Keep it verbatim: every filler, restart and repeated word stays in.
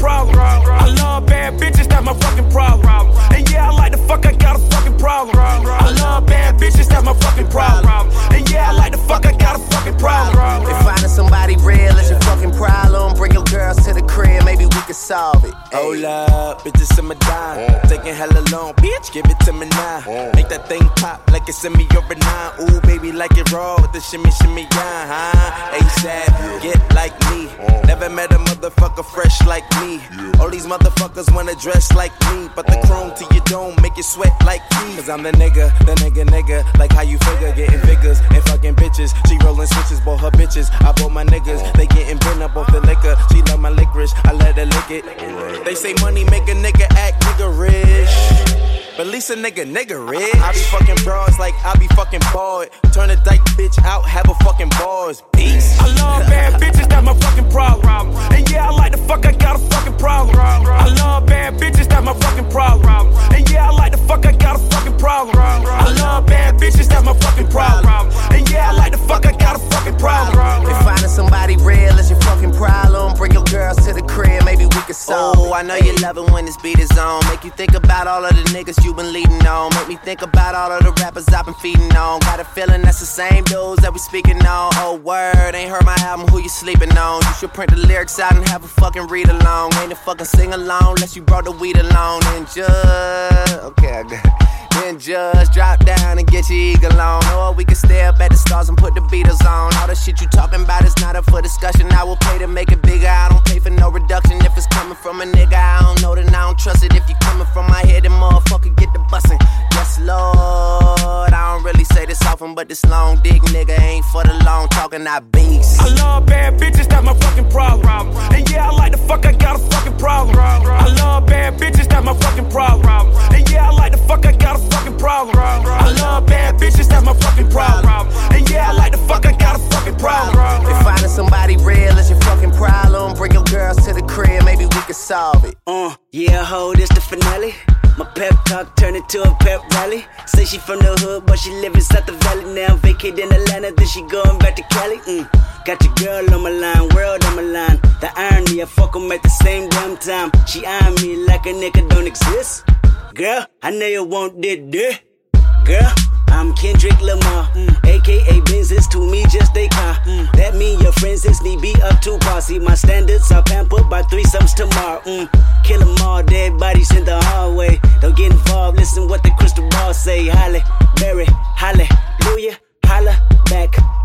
problem. I love bad bitches, that's my fucking problem. And yeah, I like the fuck, I got a fucking problem. I love bad bitches, that's my fucking problem. And yeah, I like the fuck, I got a fucking problem. If finding somebody real is your fucking problem, bring your girls to the crib, maybe we can solve it. Hold up, bitches in my dime. Taking hella long, bitch, give it to me now. Make that thing pop like it's in me over nine. Ooh, baby, like it raw with the shimmy, shimmy, yeah, huh? ASAP, get like me. Never met a motherfucker fresh like me. All these motherfuckers wanna dress like me, but the chrome to your dome make you sweat like me. Cause I'm the nigga, the nigga, nigga. Like how you figure, getting figures and fucking bitches. She rolling switches, bought her bitches. I bought my niggas, they getting bent up off the liquor. She love my licorice, I let her lick it. They say money make a nigga act nigga rich. But at least a nigga, nigga rich. I be fucking bras like I be fucking bored. Turn a dyke bitch out, have a fucking bars. Peace. I love bad bitches, that's my fucking problem. And yeah, I like the fuck, I got a fucking problem. I love bad bitches, that's my fucking problem. And yeah, I like the fuck, I got a fucking problem. I love bad bitches, that's my fucking problem. And yeah, I like the fuck, I got a fucking problem. If finding somebody real is your fucking problem, bring your girls to the crib, maybe we can solve it. Oh, I know you love it when this beat is on. Make you think about all of the niggas you been leading on. Make me think about all of the rappers I've been feeding on. Got a feeling that's the same dudes that we speaking on. Oh, word, ain't heard my album, who you sleeping on? You should print the lyrics out and have a fucking read along. Ain't a fucking sing along unless you brought the weed along. And just, okay, I got it. Then just drop down and get your eagle on. Or we can stay up at the stars and put the Beatles on. All the shit you talking about is not up for discussion. I will pay to make it bigger, I don't pay for no reduction. If it's coming from a nigga, I don't know, then I don't trust it. If you coming from my head, then motherfucker get the bussin'. Yes, Lord, I don't really say this often, but this long dick nigga ain't for the long talking, I beast. I love bad bitches, that's my fucking problem. And yeah, I like the fuck, I got a fucking problem. I love bad bitches, that's my fucking problem. And yeah, I like the fuck, I got a fucking problem. I love bad bitches, that's my fucking problem. And yeah, I like the fuck, I got a fucking problem. If finding somebody real is your fucking problem, bring your girls to the crib, maybe we can solve it. Uh, yeah, ho, this the finale. My pep talk turned into a pep rally. Say she from the hood, but she live inside the valley now. Vacate in Atlanta, then she going back to Cali. Mm. Got your girl on my line, world on my line. The irony, I fuck 'em at the same damn time. She eyeing me like a nigga don't exist. Girl, I know you want that dick. Girl, I'm Kendrick Lamar, mm. A K A Benzes, to me just a car. Mm. That mean your friends is need be up to par. See my standards are pampered by threesomes tomorrow. Mm. Kill them all, dead bodies in the hallway. Don't get involved, listen what the crystal ball say. Halle Berry, hallelujah, holla back.